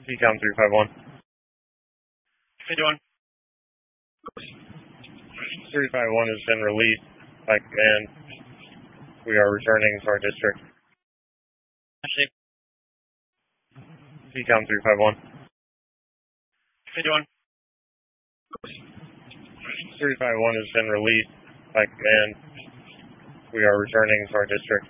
CCOM 351. 51. 351 has been released by command. We are returning to our district. CCOM 351. 51. 351 has been released by command. We are returning to our district.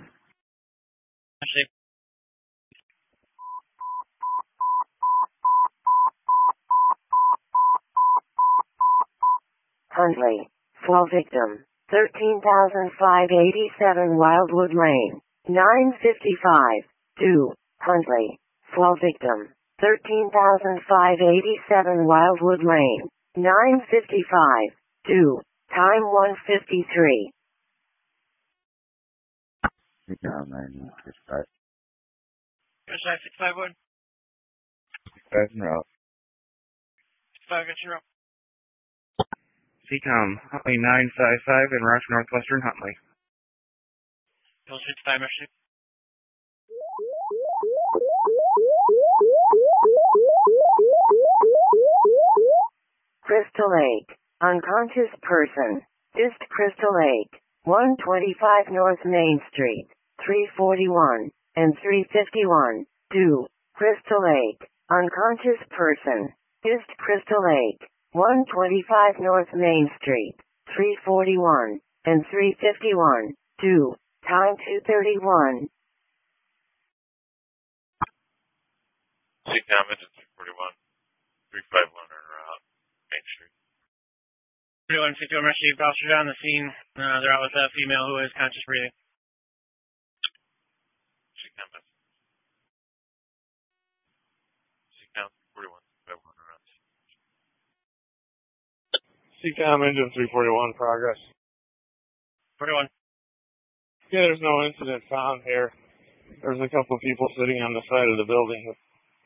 Huntley, fall victim, 13,587 Wildwood Lane, 955, 2, Huntley, fall victim, 13,587 Wildwood Lane, 955, 2, time 1:53. CCOM 965. 651. 5 in route. 5 gets your up. CCOM Huntley 955 in route to Northwestern Huntley. Bill 65, Mr. Crystal Lake, unconscious person, East Crystal Lake, 125 North Main Street, 341, and 351, 2, Crystal Lake, unconscious person, East Crystal Lake, 125 North Main Street, 341, and 351, 2, time 2:31. CCOM engine 241. 351 are Main Street. 31, 51, Mr. Officers on the scene. They're out with a female who is conscious breathing. CCOM message. CCOM 41. 51 are on. CCOM engine 341 progress. 41. Yeah, there's no incident found here. There's a couple of people sitting on the side of the building.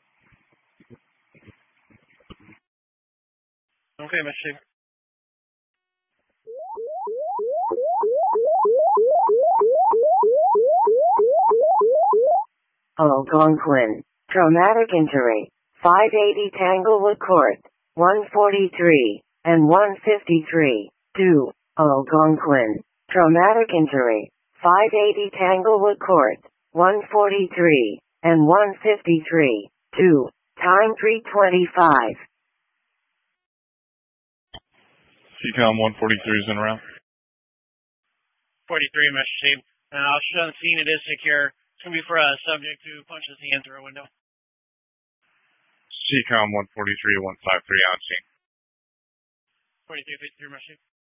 Okay, Mr. Algonquin, traumatic injury, 580 Tanglewood Court, 143, and 153, 2, Algonquin, traumatic injury, 580 Tanglewood Court, 143, and 153, 2, time 3:25. CCOM 143 is in route. 43, Mr. Officers on the scene. It is secure. It's going to be for a subject who punches the hand through a window. CCOM 143 153 on scene. 43, 53, Mr.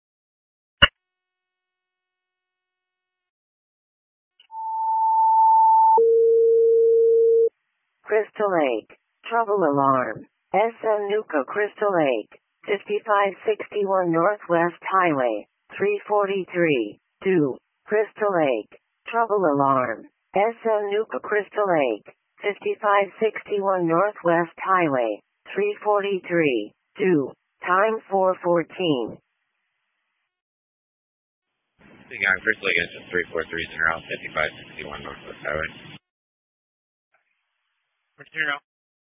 Crystal Lake, trouble alarm, SM Nuka Crystal Lake, 5561 Northwest Highway, 343, 2, Crystal Lake, trouble alarm, SM Nuka Crystal Lake, 5561 Northwest Highway, 343, 2, time 4:14. CCOM Crystal Lake engine 343 is in route 5561 Northwest Highway. 42.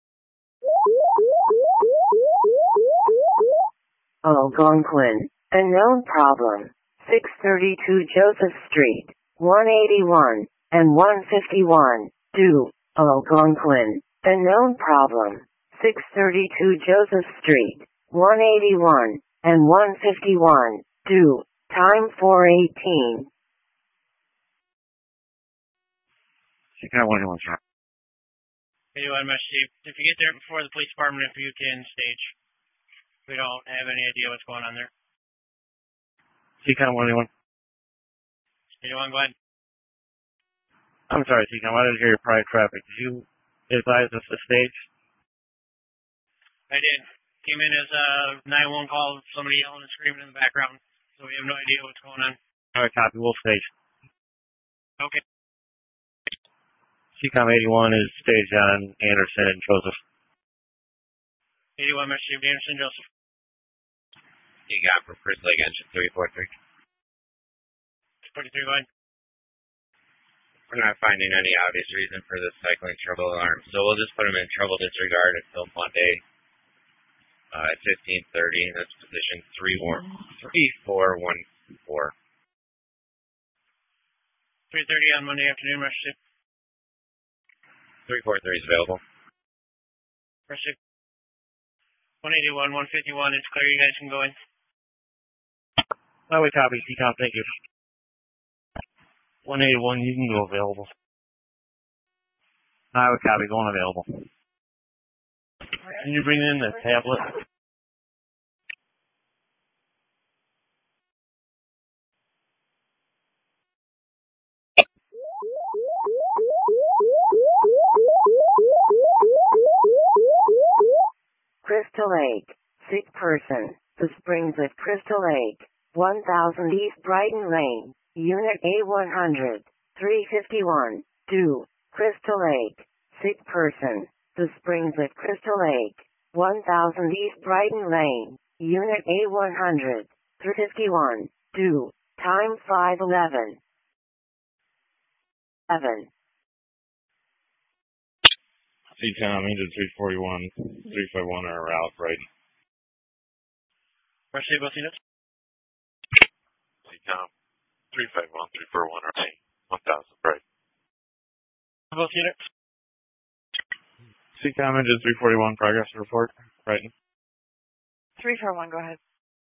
Algonquin, unknown problem, 632 Joseph Street, 181, and 151, 2, Algonquin, unknown problem, 632 Joseph Street, 181, and 151, 2, time 4:18. CCOM 181's route. 81, Mr. If you get there before the police department, if you can stage. We don't have any idea what's going on there. CCOM 181. 81, go ahead. I'm sorry, CCOM. I didn't hear your prior traffic. Did you advise us to stage? I did. Came in as a 911 call, somebody yelling and screaming in the background, so we have no idea what's going on. All right, copy. We'll stage. Okay. CCOM 81 is staged on Anderson and Joseph. 81, Mr. Anderson, Joseph. CCOM for Crystal Lake engine 343. 43, go ahead. We're not finding any obvious reason for this cycling trouble alarm, so we'll just put them in trouble disregard until Monday at 15:30. That's position 34124. 3:30 on Monday afternoon, rush 343 is available. rush 181, 151, it's clear, you guys can go in. Highway copy, CCOM, thank you. 181, you can go available. Highway copy, going available. Can you bring in the tablet? Crystal Lake, sick person, The Springs at Crystal Lake, 1000 East Brighton Lane, Unit A100, 351, due, Crystal Lake, sick person, The Springs at Crystal Lake, 1000 East Brighton Lane, Unit A100, 351, due, time 5:11. 7. CCOM, engine 341, 351 are route, right? Rush both units. CCOM, 351, 341 are 1000, right? Both units. CCOM, engine 341, progress report, right? 341, go ahead.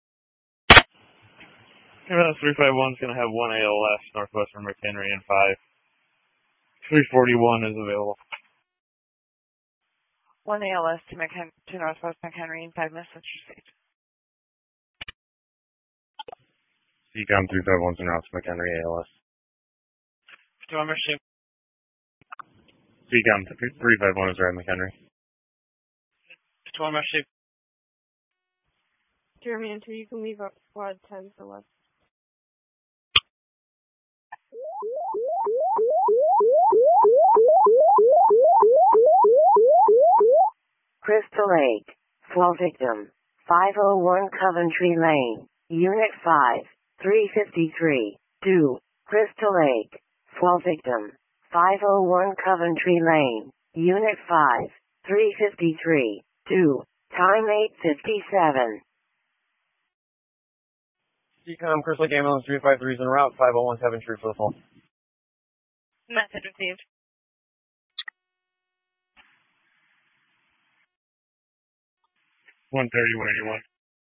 351 is going to have 1 ALS, Northwestern McHenry, and 5. 341 is available. 1 ALS to Northwest McHenry and 5 message received. CCOM 351 to Northwest McHenry, ALS. 51, rush CCOM 351 is right, McHenry. 51, rush Jeremy and 2, you can leave up squad 10 for left. Crystal Lake, fall victim, 501 Coventry Lane, Unit 5, 353, due, Crystal Lake, fall victim, 501 Coventry Lane, Unit 5, 353, due, time 8:57. CCOM, Crystal Lake Ambulance 353 is en route, 501 Coventry for the fall. Message received. 130, 181.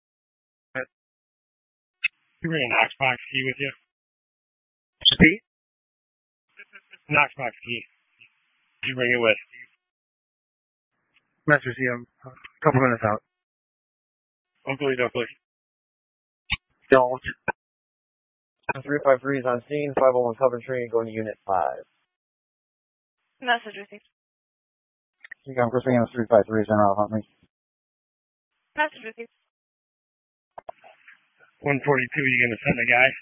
You bring a Knoxbox key with you? Pete? Knoxbox key. Did you bring it with? Master C, I'm a couple minutes out. Oakley. Don't. 353 is on scene, 501 Coventry, going to Unit 5. Message received. CCOM, Crystal Ambulance 353 is en route, hunt me. Message received. 142, you gonna send the guy?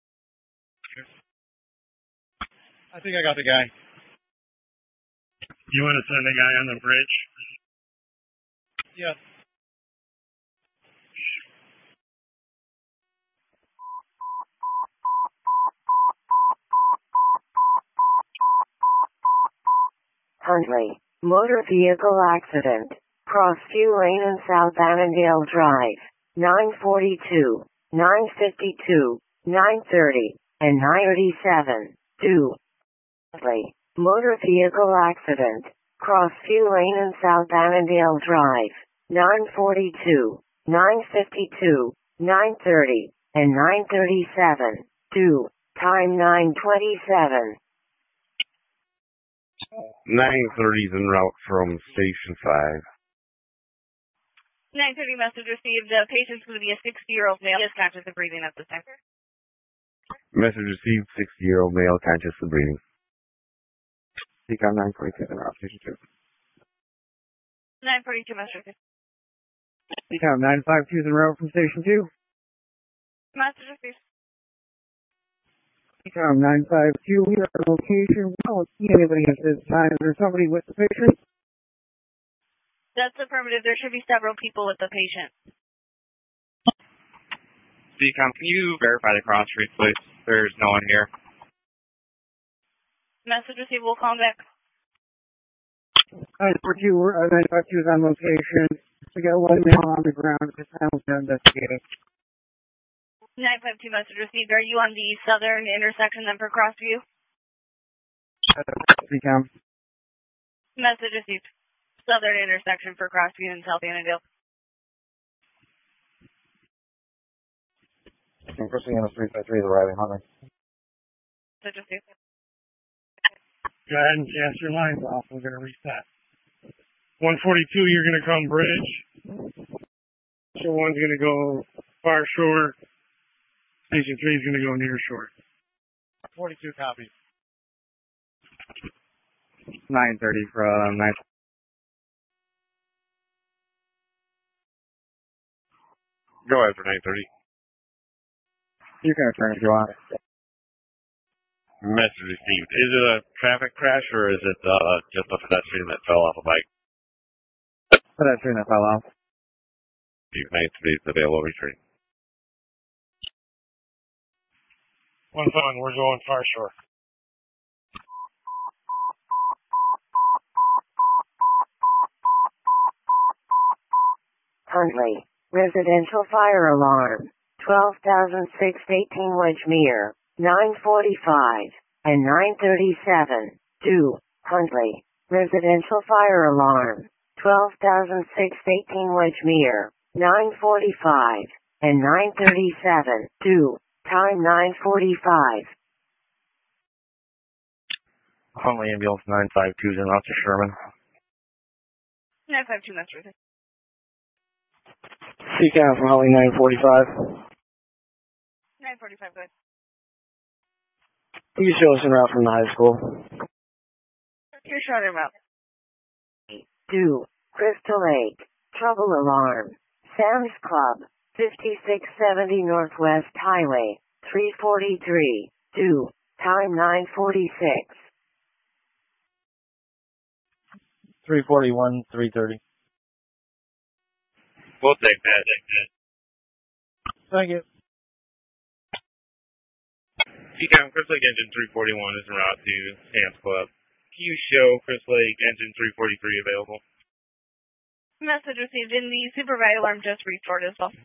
I think I got the guy. You wanna send the guy on the bridge? Yes. Huntley, motor vehicle accident, cross View Lane and South Annandale Drive, 942, 952, 930, and 937, due. Huntley, motor vehicle accident, cross View Lane and South Annandale Drive, 942, 952, 930, and 937, due. Time 9:27. 930 is en route from Station 5. 930 message received. The patient's going to be a 60-year-old male. He is conscious of breathing at this time. Message received, 60-year-old male, conscious of breathing. CCOM 942 en route, Station 2. 942 message received. CCOM 952 is en route from Station 2. Message received. CCOM 952, we are at location. We don't see anybody at this time. Is there somebody with the patient? That's affirmative. There should be several people with the patient. CCOM, can you verify the cross street, please? There's no one here. Message received. We'll call back. 942 is on location. We got one male on the ground at this time. We're investigating. 952 message received. Are you on the southern intersection then for Crossview? Become. Message received. Southern intersection for Crossview in South Annandale. Proceeding on 353 is arriving, Huntley. Message received. Go ahead and cast your lines off. We're going to reset. 142, you're going to come bridge. So one's going to go far shore. Station 3 is going to go near shore. 42 copies. 930 from 9. Go ahead for 930. You can return if you want. Message received. Is it a traffic crash or is it just a pedestrian that fell off a bike? Pedestrian that fell off. 930 is available return. 1-1, we're going far shore. Huntley, residential fire alarm, 12,618 Wedgemere, 945 and 937. 2. Huntley, residential fire alarm, 12,618 Wedgemere, 945 and 937. 2. Time 9:45. Huntley ambulance 952 is en route to Sherman. 952 message received. Seacam from Huntley 945. 945, good. You show us en route from the high school. You're short him out. 2. Crystal Lake, trouble alarm, Sam's Club, 5670 Northwest Highway, 343. 2. Time 9:46. 341, 330. We'll take that. Thank you. Seacom, Crystal Lake Engine 341 is en route to Sam's Club. Can you show Crystal Lake Engine 343 available? Message received in the supervisor alarm just restored as well.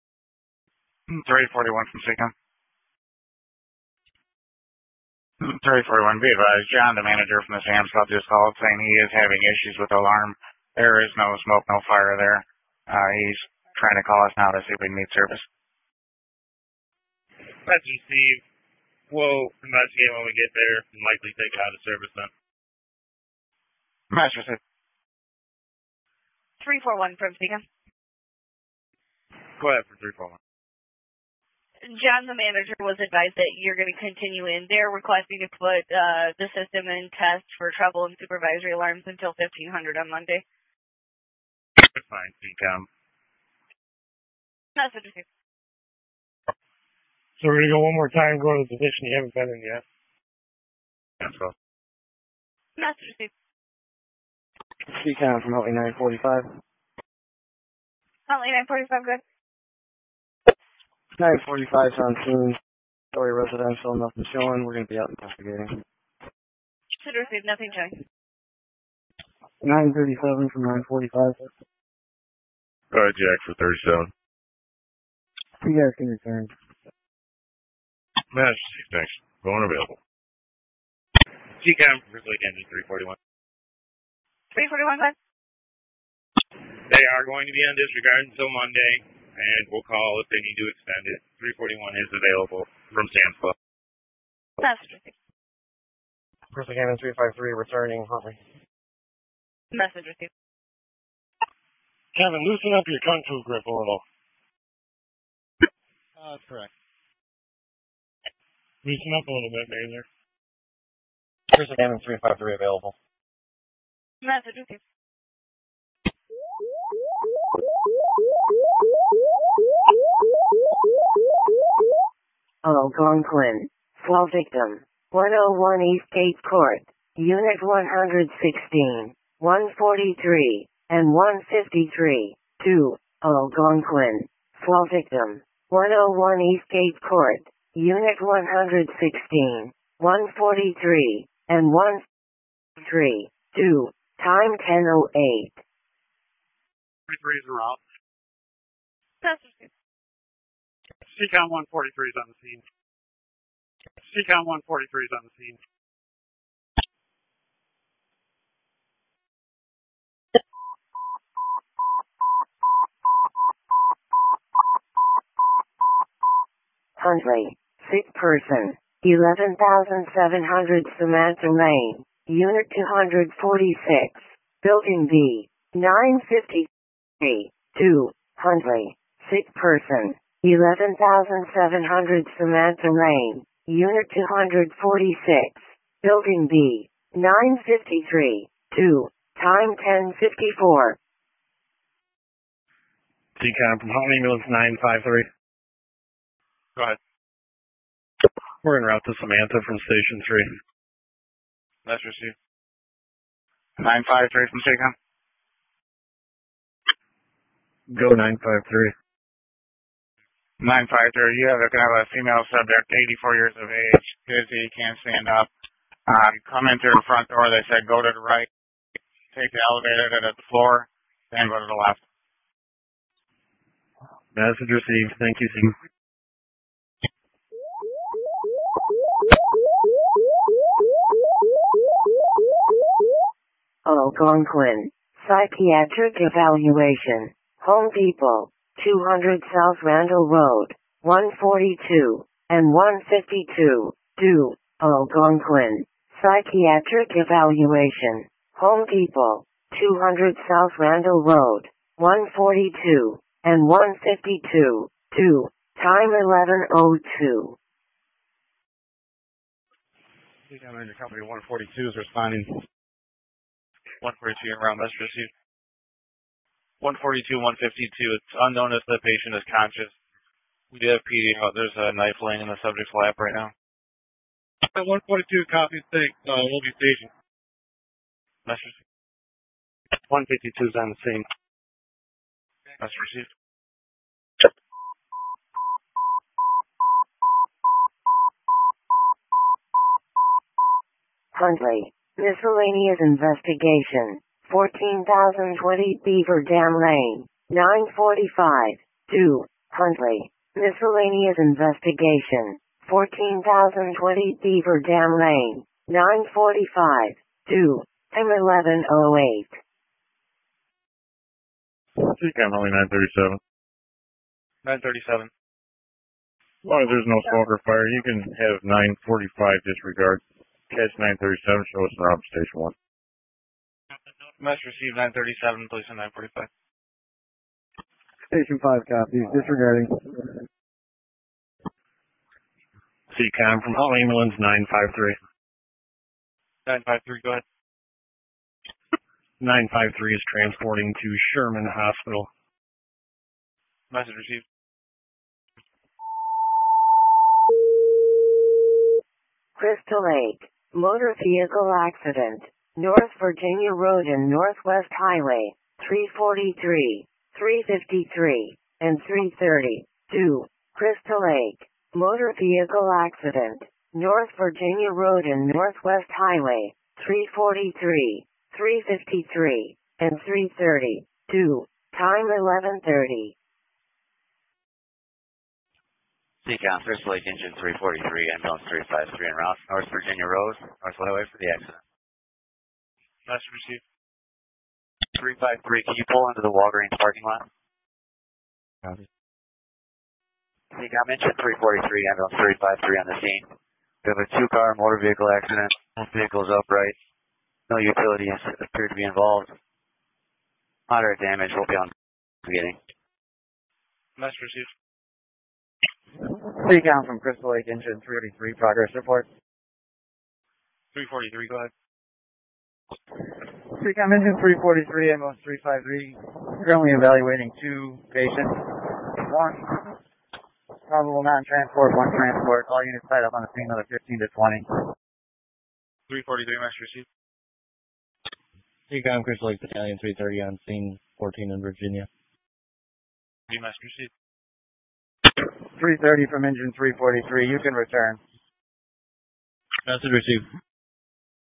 341 from Seacom. 341, be advised, John, the manager from the Sam's Club, just called saying he is having issues with the alarm. There is no smoke, no fire there. He's trying to call us now to see if we can meet service. Message received. We'll investigate when we get there and likely take it out of service then. Message received. 341 from Seacom. Go ahead for 341. John, the manager, was advised that you're going to continue in. They're requesting to put the system in test for trouble and supervisory alarms until 1500 on Monday. That's fine, Seacom. Message received. So we're going to go one more time, go to the position you haven't been in yet. That's all. Message received. Seacam from Huntley 945. Huntley 945, good. 945 on scene. Story residential, nothing showing. We're going to be out investigating. Should receive nothing showing. 937 from 945. Go ahead, Jack, for 37. You guys can return. Message received, thanks. Going available. Seacom, Crystal Lake Engine 341. 341, good. They are going to be on disregard until Monday, and we'll call if they need to extend it. 341 is available from Sam's Club. Message received. Crystal Cannon 353 returning Huntley. Message received. Kevin, loosen up your kung fu grip a little. That's correct. Loosen up a little bit, Mazer. Crystal Cannon 353 available. Message received. Algonquin, fall victim, 101 East Gate Court, Unit 116, 143, and 153. 2. Algonquin, fall victim, 101 East Gate Court, Unit 116, 143, and 132. Time 10:08. 43 is en route. That's CCOM 143 is on the scene. CCOM 143 is on the scene. Huntley, sick person, 11,700 Samantha Lane, Unit 246, Building B, 953, 2, Huntley, sick person, 11,700 Samantha Lane, Unit 246, Building B, 953, 2, time 10:54. CCOM from Home Ambulance 953. Go ahead. We're en route to Samantha from Station 3. That's received. 953 from CCOM. Go 953. 953, you have a female subject, 84 years of age, dizzy, can't stand up. Come in through the front door, they said go to the right, take the elevator to the floor, then go to the left. Message received. Thank you, Steve. Algonquin, psychiatric evaluation, Home Depot, 200 South Randall Road, 142, and 152, do, Algonquin, psychiatric evaluation, Home Depot, 200 South Randall Road, 142, and 152, do, time 11:02. CCOM Manager Company 142 is responding. 142 en route, message received. 142, 152, it's unknown if the patient is conscious. We do have PD out. There's a knife laying in the subject's lap right now. 142, copy, thanks. We'll be stationed. Message received. 152 is on the scene. Message received. Huntley, miscellaneous investigation, 14,020 Beaver Dam Lane, 945, 2, Huntley, miscellaneous investigation, 14,020 Beaver Dam Lane, 945, 2, time 11:08. CCOM only 937. 937. As long as there's no smoke or fire, you can have 945 disregard. Catch 937, show us in Rob Station 1. Message received 937, place on 945. Station 5 copies, disregarding. CCOM from Home Ambulance 953. 953, go ahead. 953 is transporting to Sherman Hospital. Message received. Crystal Lake, motor vehicle accident, North Virginia Road and Northwest Highway, 343, 353, and 330, 2, Crystal Lake, motor vehicle accident, North Virginia Road and Northwest Highway, 343, 353, and 330, 2, time 11:30. CCOM, Crystal Lake Engine 343, ambulance 353 en route, North Virginia Road, North Highway for the accident. Message received. 353, can you pull into the Walgreens parking lot? Copy. CCOM Engine 343, ambulance 353 on the scene. We have a two-car motor vehicle accident. Both vehicles upright. No utilities appear to be involved. Moderate damage will be on beginning. Message received. CCOM from Crystal Lake Engine 343, progress report. 343, go ahead. CCOM Engine 343, ambulance 353, currently evaluating 2 patients. 1 probable non-transport, 1 transport. All units tied up on the scene, another 15 to 20. 343, message received. CCOM Crystal Lake Battalion 330 on scene 14 in Virginia. Message received. 330 from Engine 343, you can return. Message received.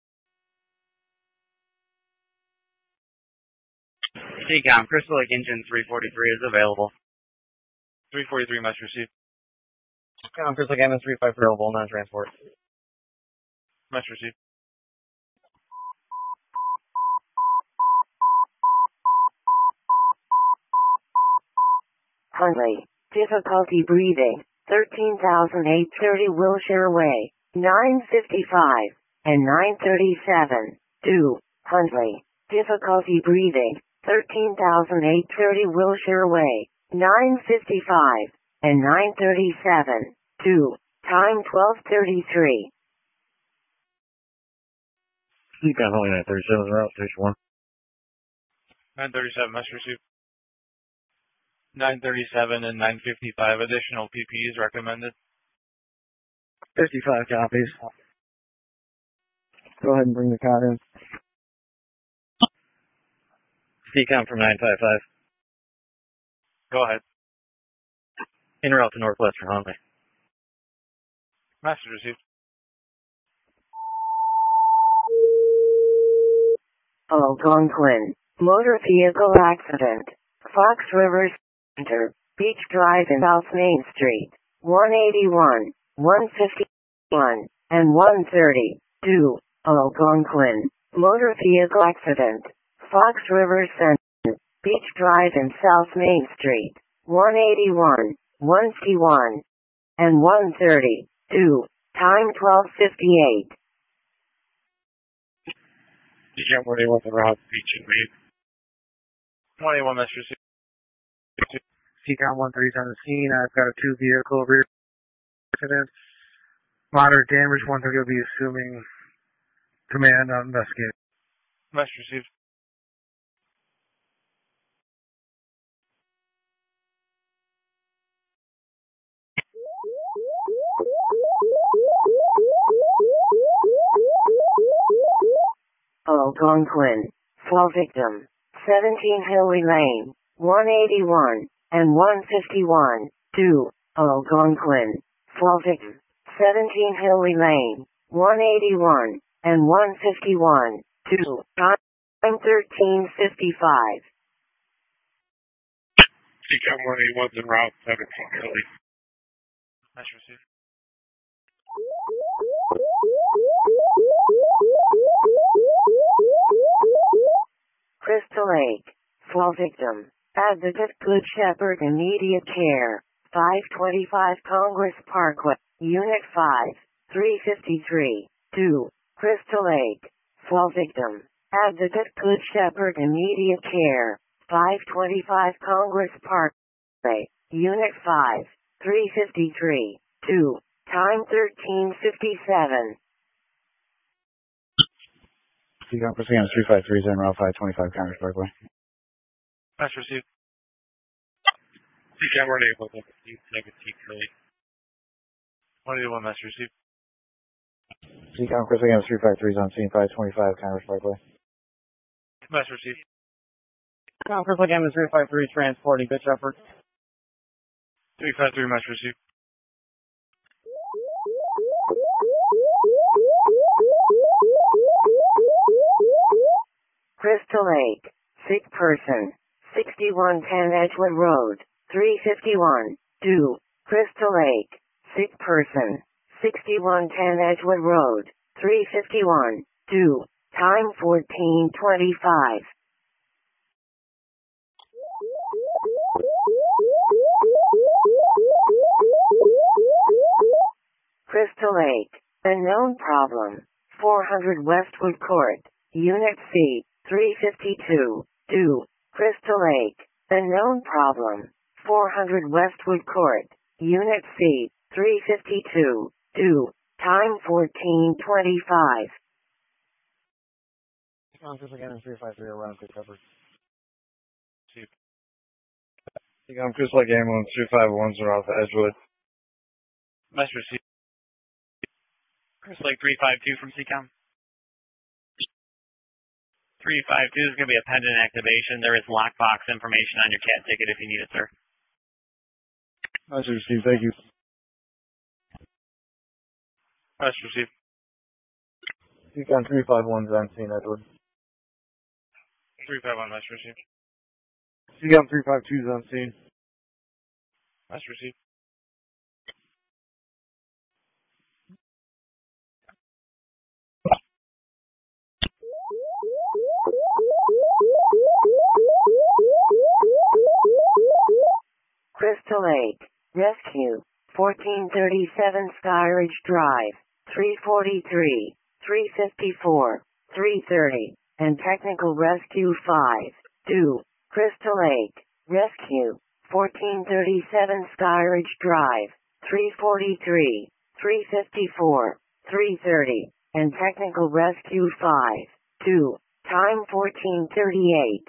CCOM, Crystal Lake engine 343 is available. 343 must receive. Crystal Lake MS 35 available, non-transport. Must receive. Huntley, difficulty breathing, 13,830 Wilshire Way, 955 and 937. 2. Huntley, difficulty breathing, 13,830 Wilshire Way, 955 and 937. 2. Time 12:33. CCOM only 937 is route, station 1. 937 must receive. 937 and 955 additional PPEs recommended. 55 copies. Go ahead and bring the cot in. CCOM from 955. Go ahead. En route to Northwestern Huntley. Message received. Algonquin, motor vehicle accident, Fox River Center, Beach Drive and South Main Street, 181, 151, and 130. 2. Algonquin, motor vehicle accident, Fox River Center, Beach Drive and South Main Street, 181, 151, and 130. 2. Time 12:58. CCOM 181 en route, Beach and Reed. 21 must receive. CCOM 13 is on the scene. I've got a two-vehicle rear accident. Moderate damage. 130 will be assuming command on investigating. Must receive. Algonquin, fall victim, 17 Hillary Lane, 181, and 151. 2. Algonquin, fall victim, 17 Hillary Lane, 181, and 151. 2. Time 13:55. CCOM 181 en route, 17 Hillary. Must receive. Crystal Lake, fall victim, Advocate Good Shepherd Immediate Care, 525 Congress Parkway, Unit 5, 353. 2. Crystal Lake, fall victim, Advocate Good Shepherd Immediate Care, 525 Congress Parkway, Unit 5, 353. 2. Time 13:57. CCOM Crystal Lake MS 353 is en route 525 Congress Parkway. Must receive. CCOM 181 17 Hillary. 181 must receive. CCOM Crystal Lake MS 353 is on scene 525 Congress Parkway. Must receive. CCOM Crystal Lake MS 353 transporting Good Shepherd. 353 must receive. Crystal Lake, sick person, 6110 Edgewood Road, 351. 2. Crystal Lake, sick person, 6110 Edgewood Road, 351. 2. Time 14:25. Crystal Lake, unknown problem, 400 Westwood Court, Unit C, 352. 2. Crystal Lake, unknown problem, 400 Westwood Court, Unit C, 352. 2. Time 14:25. Crystal Lake MS 353 around Good Shepherd. Receive. CCOM Crystal Lake ambulance 251 is en route to Edgewood. Must receive. Crystal Lake 352 from CCOM. 352 is going to be a pendant activation. There is lockbox information on your CAT ticket if you need it, sir. Must receive, thank you. Must receive. CCOM 351 is on scene Edgewood. 351 must receive. CCOM 352 is on scene. That's received. Crystal Lake, Rescue, 1437 Skyridge Drive, 343, 354, 330, and Technical Rescue 5, 2, Crystal Lake, Rescue, 1437 Skyridge Drive, 343, 354, 330, and Technical Rescue 5, 2, time 1438.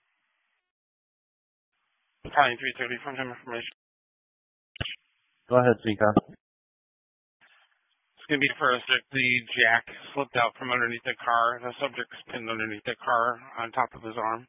Battalion 330, from him information. Go ahead, CCOM. It's going to be first if the jack slipped out from underneath the car. The subject's pinned underneath the car on top of his arm.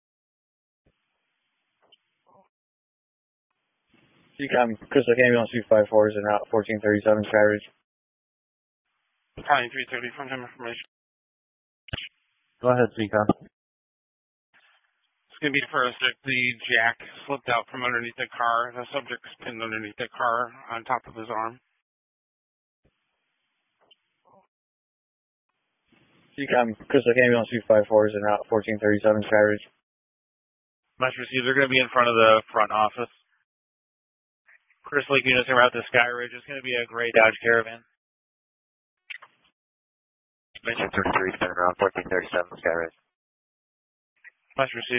CCOM, Crystal Lake Ambulance 354 is en route 1437 Skyridge. Battalion 330, from him information. Go ahead, CCOM. It's going to be first if the jack slipped out from underneath the car. The subject's pinned underneath the car on top of his arm. CCOM, Crystal Lake Ambulance 354 is en route 1437 Skyridge. Much received. They're going to be in front of the front office. Crystal Lake units en route to Skyridge. It's going to be a gray Dodge Caravan. Mention 33 is been around 1437 Skyridge. Much received.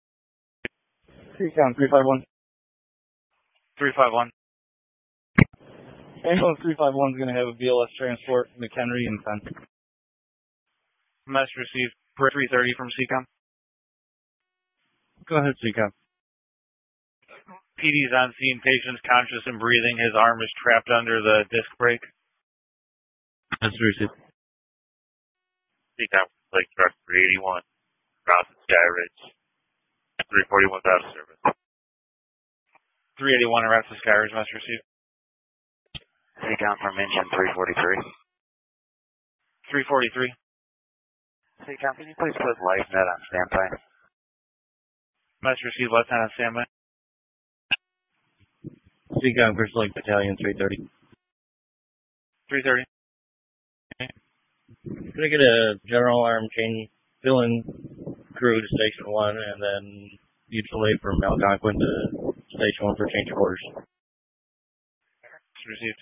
CCOM 351. 351. Ambulance 351 is going to have a BLS transport, McHenry and Penn. Mess received. 330 from CCOM. Go ahead, CCOM. PD's on scene. Patient's conscious and breathing. His arm is trapped under the disc brake. That's received. CCOM, Lake Truck 381, Route to Skyridge. 341 out of service. 381 en route to Skyridge. Mess received. CCOM from engine 343. 343. CCOM, can you please put LifeNet on standby? Mess received. Lieutenant on standby. CCOM, Crystal Lake Battalion 330. 330. Gonna get a general alarm change, fill in crew to Station 1, and then mutual from Algonquin to Station 1 for change of orders. Received.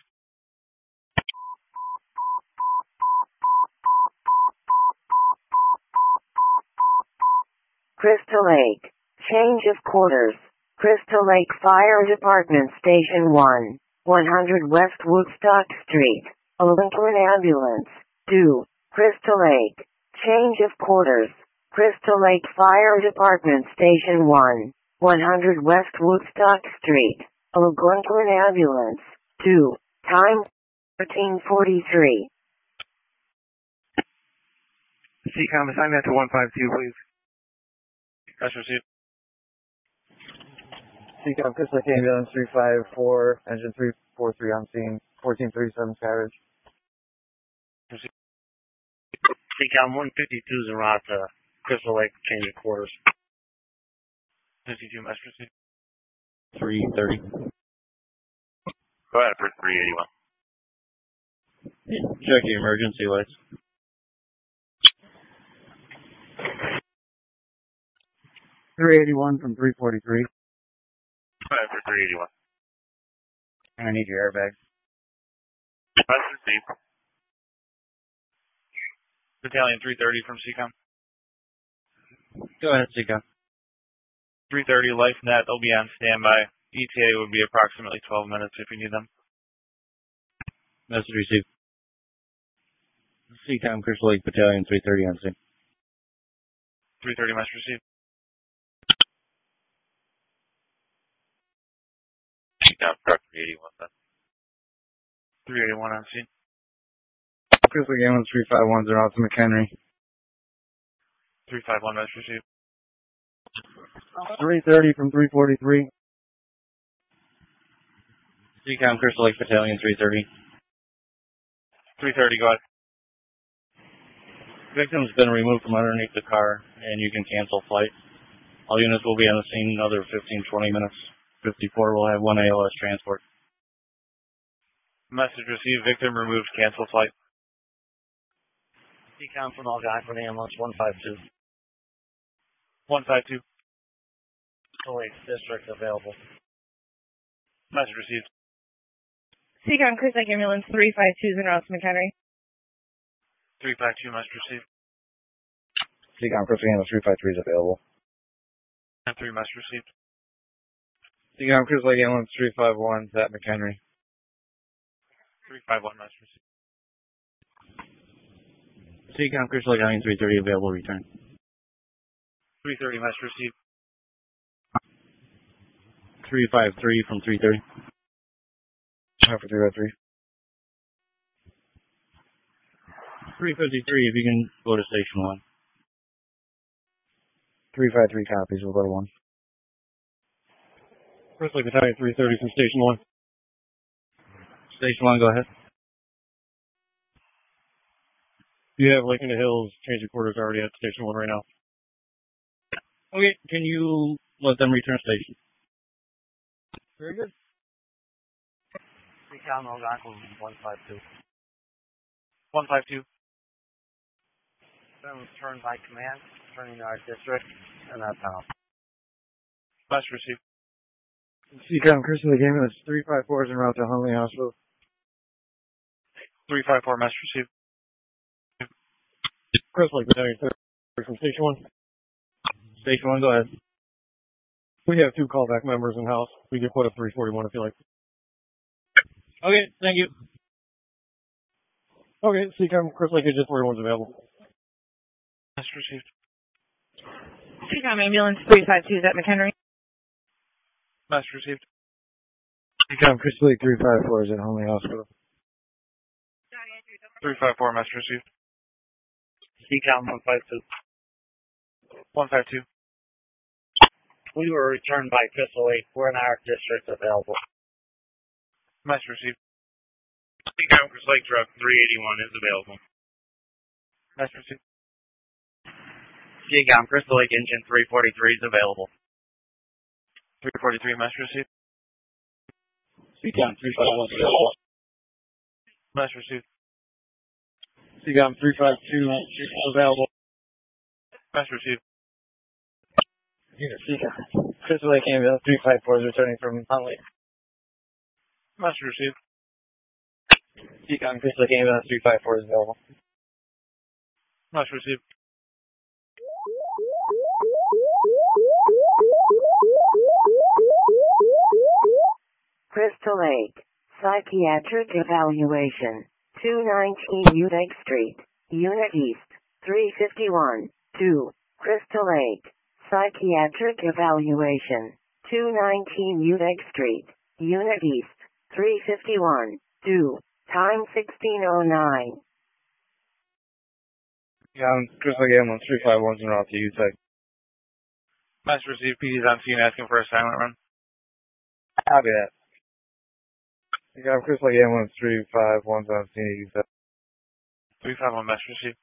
Crystal Lake, change of quarters. Crystal Lake Fire Department Station 1, 100 West Woodstock Street, Lincoln Ambulance, 2, Crystal Lake, change of quarters. Crystal Lake Fire Department Station 1, 100 West Woodstock Street, Lincoln Ambulance, 2, time 1343. CCOM, assign that to 152, please. That's received. CCOM, Crystal Lake Ambulance 354, engine 343 on scene, 1437 Skyridge. CCOM 152 is en route to Crystal Lake, change of quarters. 52 mess received. 330. Go ahead for 381. Check your emergency lights. 381 from 343. Go ahead for 381. And I need your airbag. Mess received. Battalion 330 from CCOM. Go ahead, CCOM. 330 LifeNet. They'll be on standby. ETA would be approximately 12 minutes if you need them. Message received. CCOM, Crystal Lake Battalion 330 on scene. 330 mess received. CCOM, Truck 381 then. 381 on scene. Crystal Lake Ambulance 351 are out to McHenry. 351 mess received. 330 from 343. CCOM, Crystal Lake Battalion 330. 330, go ahead. Victim's been removed from underneath the car, and you can cancel flight. All units will be on the scene in another 15-20 minutes. 54 will have 1 ALS transport. Message received. Victim removed. Cancel flight. Decom from Algonquin, ambulance 152. 152. Lake District available. Message received. Seacom Cruise Lake Ambulance 352 en route to McHenry. 352. Message received. Seacom Cruise Lake Ambulance 353 is available. 10-3. Message received. Seacom Cruise Lake Ambulance 351 is at McHenry. 351. Message received. Seacom Cruise Lake Ambulance 330 available. Return. 330. Message received. 353 from 330. Time for 353. 353, if you can go to station 1. 353 copies, we'll go to 1. Cruise Lake Battalion 330 from Station 1. Station 1, go ahead. You have Lake in the Hills, change of quarters already at Station 1 right now. Okay, can you let them return station? Very good. Seacom Algonquin 152. 152. Then turned by command, turning to our district, and that's how. Message received. Seacom Cruise Lake Ambulance 354 is en route to Huntley Hospital. 354. Message received. Cruise Lake Battalion 330 from Station 1. Station 1, go ahead. We have 2 callback members in-house. We can put a 341 if you like. Okay, thank you. Okay, Seacom Cruise Lake Agent 41 is available. Message received. Seacom Ambulance 352 is at McHenry. Message received. Seacom Cruise Lake 354 is at Huntley Hospital. 354. Message received. Seacom 152. 152. We were returned by Crystal Lake. We're in our district available. Message received. Seacom Cruise Lake Truck 381 is available. Message received. Seacom Crystal Lake Engine 343 is available. 343. Message received. Seacom 351 is available. Message received. Seacom 352 available. Message received. Seacom Crystal Lake Ambulance 354 is returning from Huntley. Message received. Seacom Crystal Lake Ambulance 354 is available. Message received. Crystal Lake, Psychiatric Evaluation, 219 Udeck Street, Unit East, 351, 2, Crystal Lake, Psychiatric Evaluation, 219 Udeck Street, Unit East, 351, 2, time 1609. Crystal Lake Ambulance 351 is en route to UTEC. Message received. PD's on scene asking for a silent run. Copy that. Crystal Lake Ambulance 351 is on scene at UTEC. 351. Message received.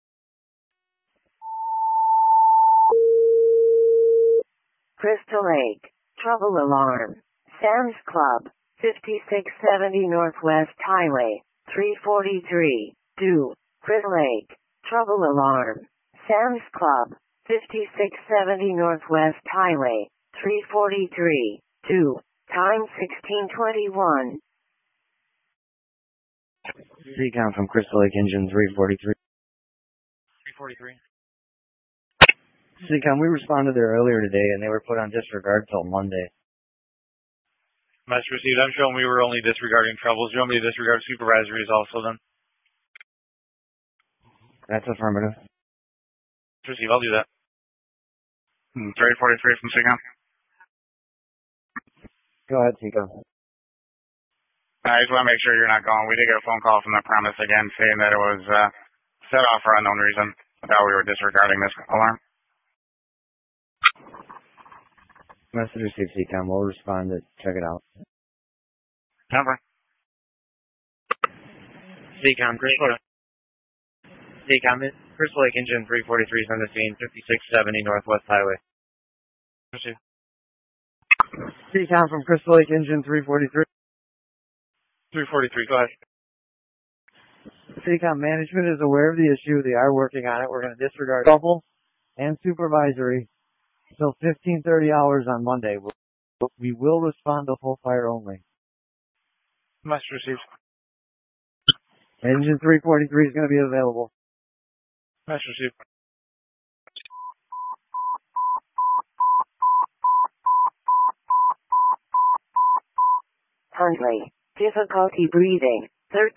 Crystal Lake, trouble alarm. Sam's Club, 5670 Northwest Highway, 343, 2, Crystal Lake, trouble alarm. Sam's Club, 5670 Northwest Highway, 343, 2, time 1621. Seacom from Crystal Lake Engine 343. 343. Seacom, we responded there earlier today and they were put on disregard till Monday. Message received. I'm showing we were only disregarding troubles. You want me to disregard supervisories also then? That's affirmative. Receive. I'll do that. 343 from Seacom. Go ahead, Seacom. I just want to make sure you're not going. We did get a phone call from the premise again saying that it was set off for unknown reason. I thought we were disregarding this alarm. Message received, Seacom. We'll respond to check it out. Number. Seacom Crystal Lake Engine 343 is on the scene, 5670 Northwest Highway. Proceed. CCOM from Crystal Lake Engine 343. 343, go ahead. CCOM management is aware of the issue. They are working on it. We're going to disregard double and supervisory until 15:30 hours on Monday. We will respond to full fire only. Message received. Engine 343 is going to be available. Message received. Huntley, difficulty breathing,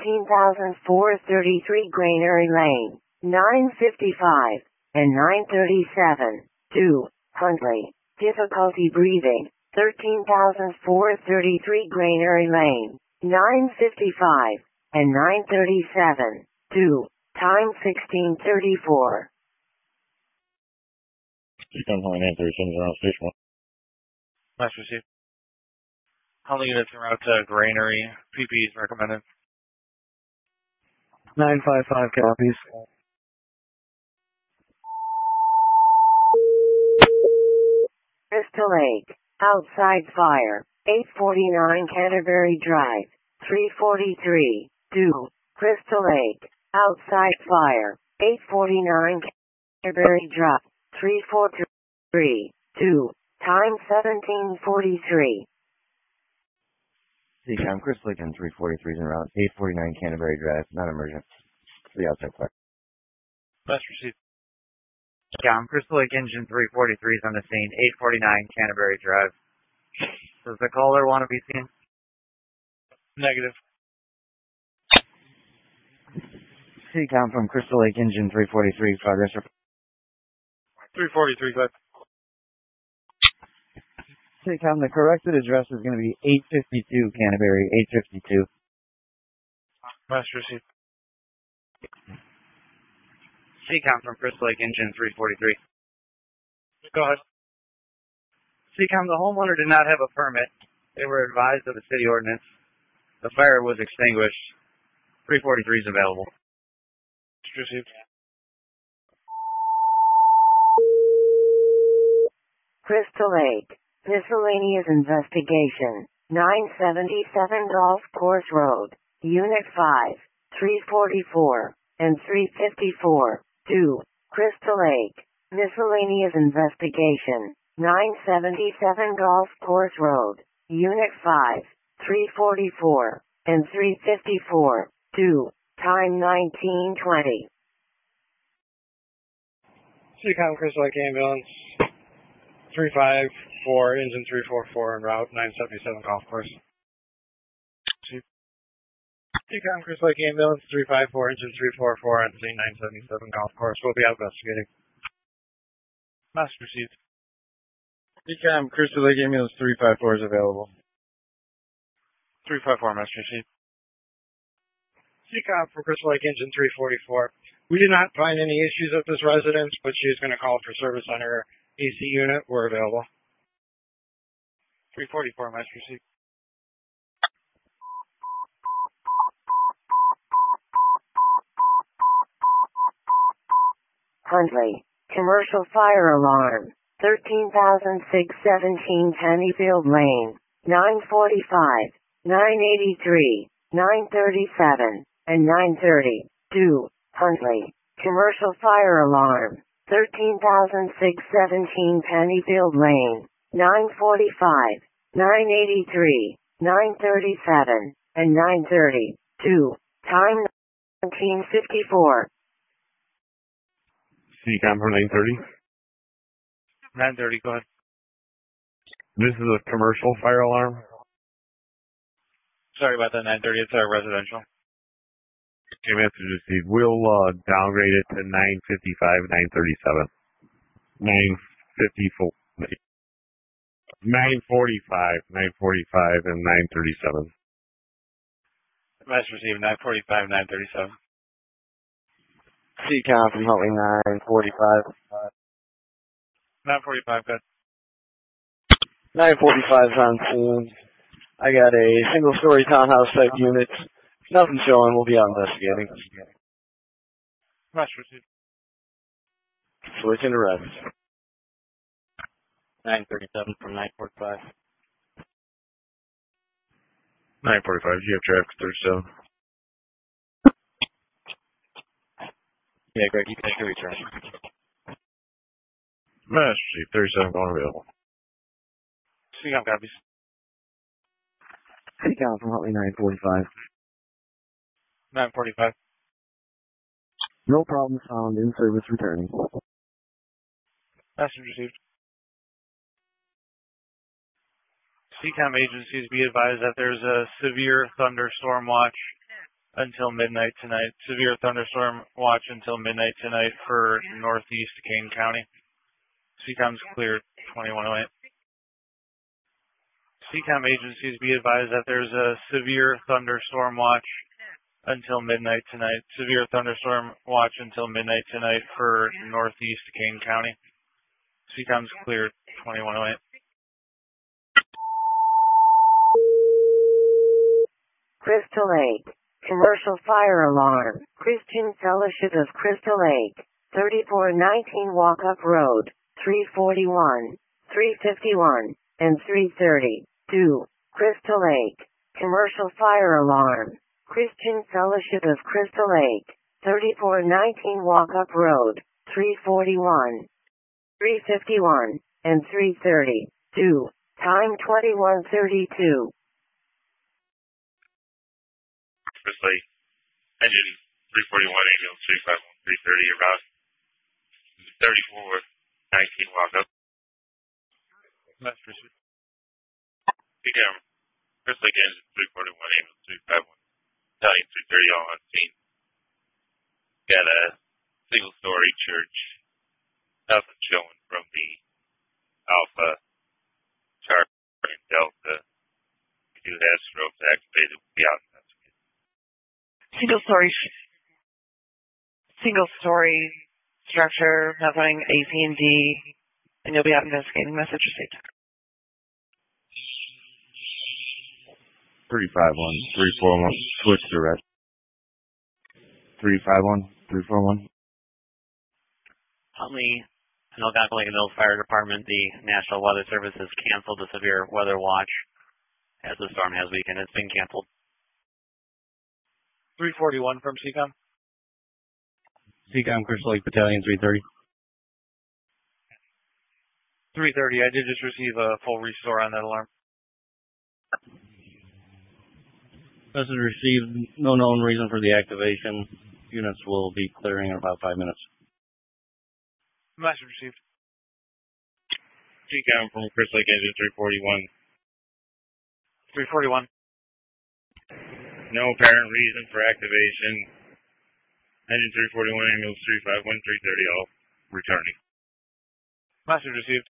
13,433 Granary Lane, 955 and 937. 2. Huntley, difficulty breathing, 13,433 Granary Lane, 955 and 937. 2. Time 16:34. CCOM calling 937 around station 1. Message received. How many units en route to Granary? PP is recommended. 955 copies. Crystal Lake, outside fire, 849 Canterbury Drive, 343. 2. Crystal Lake, outside fire, 849 Canterbury Drive, 343. 2. Time 17:43. CCOM, Crystal Lake and 343 is en route, 849 Canterbury Drive, not emergent. To the outside fire. Best received. CCOM, Crystal Lake Engine 343 is on the scene, 849 Canterbury Drive. Does the caller want to be seen? Negative. CCOM from Crystal Lake Engine 343, progress. 343, go ahead. CCOM, the corrected address is going to be 852 Canterbury, 852. Message received. CCOM from Crystal Lake Engine 343. Go ahead. CCOM, the homeowner did not have a permit. They were advised of the city ordinance. The fire was extinguished. 343 is available. Received. Crystal Lake, miscellaneous investigation, 977 Golf Course Road, Unit 5, 344 and 354. 2. Crystal Lake, miscellaneous investigation, 977 Golf Course Road, Unit 5, 344 and 354. 2. Time 19:20. CCOM, Crystal Lake Ambulance, 354, engine 344 en route, 977 golf course. CCOM, Crystal Lake Ambulance, 354, engine 344 on scene, 977 golf course. We'll be out investigating. Message received. CCOM, Crystal Lake Ambulance 354 is available. 354, message received. CCOM for Crystal Lake Engine 344. We did not find any issues with this residence, but she's going to call for service on her AC unit. We're available. 344, message received. Huntley, commercial fire alarm, 13,617 Pennyfield Lane, 945, 983, 937, and 930. 2. Huntley, commercial fire alarm, 13,617 Pennyfield Lane, 945, 983, 937, and 930. 2. Time 1954. CCOM from 930. 930, go ahead. This is a commercial fire alarm. Sorry about that, 930. It's our residential. Okay, message received. We'll downgrade it to 955, 937. 954. 945, 945, and 937. Message received, 945, 937. CCOM from Huntley 945. 945, good. 945's on scene. I got a single-story townhouse type unit. Nothing showing. We'll be out investigating. Message received. Switching to red. 937 from 945. 945, you have traffic 37. Yeah, Greg, you can take a return. Master Chief, 37 going available. CCOM copies. CCOM from Huntley 945. 945. No problems found in service returning. Message received. CCOM agencies be advised that there's a severe thunderstorm watch until midnight tonight. Severe thunderstorm watch until midnight tonight for northeast Kane County. CCOM's cleared 2108. CCOM agencies be advised that there's a severe thunderstorm watch until midnight tonight. Severe thunderstorm watch until midnight tonight for northeast Kane County. CCOM's cleared 2108. Crystal Lake. Commercial fire alarm. Christian Fellowship of Crystal Lake. 3419 Walk-Up Road. 341, 351, and 330. 2. Crystal Lake. Commercial fire alarm. Christian Fellowship of Crystal Lake. 3419 Walk-Up Road. 341, 351, and 330. 2. Time 2132. Crystal Lake. Engine 341, ambulance 351, 330, around 3419 walk-up. Master Chief. CCOM. Crystal Lake engine 341, ambulance 351, Battalion 330, all on scene. Got a single-story church. Nothing showing from the Alpha, Charlie, and Delta. We do have strobes activated. We'll be out in that. Single-story structure, nothing AC and D, and you'll be out investigating. Message received. 351, 341, switch to rest. 351, 341. Huntley and Algonquin Lake Mills Fire Department, the National Weather Service has canceled the severe weather watch as the storm has weakened. It's been canceled. 341 from CCOM. CCOM Crystal Lake Battalion 330. 330. I did just receive a full restore on that alarm. Message received. No known reason for the activation. Units will be clearing in about 5 minutes. Message received. CCOM from Crystal Lake engine 341. 341. No apparent reason for activation. Engine 341, ambulance 351, 330, all returning. Message received.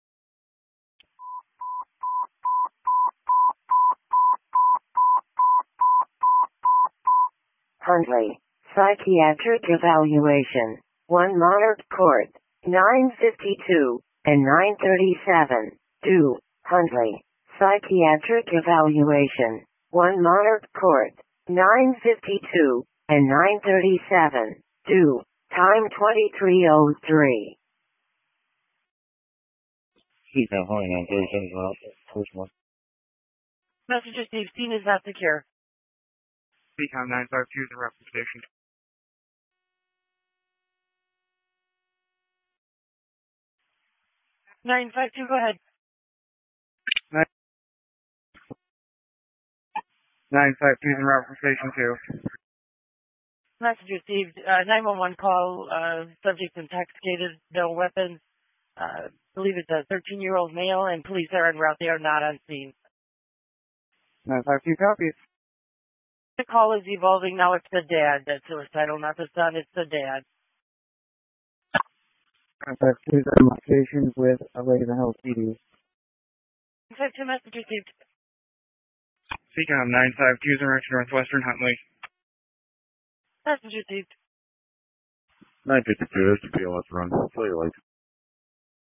Huntley. Psychiatric evaluation. 1 Monarch Court. 952 and 937. 2. Huntley. Psychiatric evaluation. 1 Monarch Court. 952 and 937. 2. Time 2303. CCOM Huntley 937 out. First one. Message received. Scene is not secure. CCOM 952 is in reference station. Nine five two. Go ahead. 952 is in reference station 2. Message received. 911 call. Subject intoxicated. No weapons. Believe it's a 13-year-old male, and police are en route. They are not on scene. 952 copies. The call is evolving. Now it's the dad that's suicidal, not the son. It's the dad. 952 is on location with a Ravenhill PD. 952 message received. CCOM 952 is in direction northwestern Huntley. Message received. 952, there's the PLS run. Play your lights.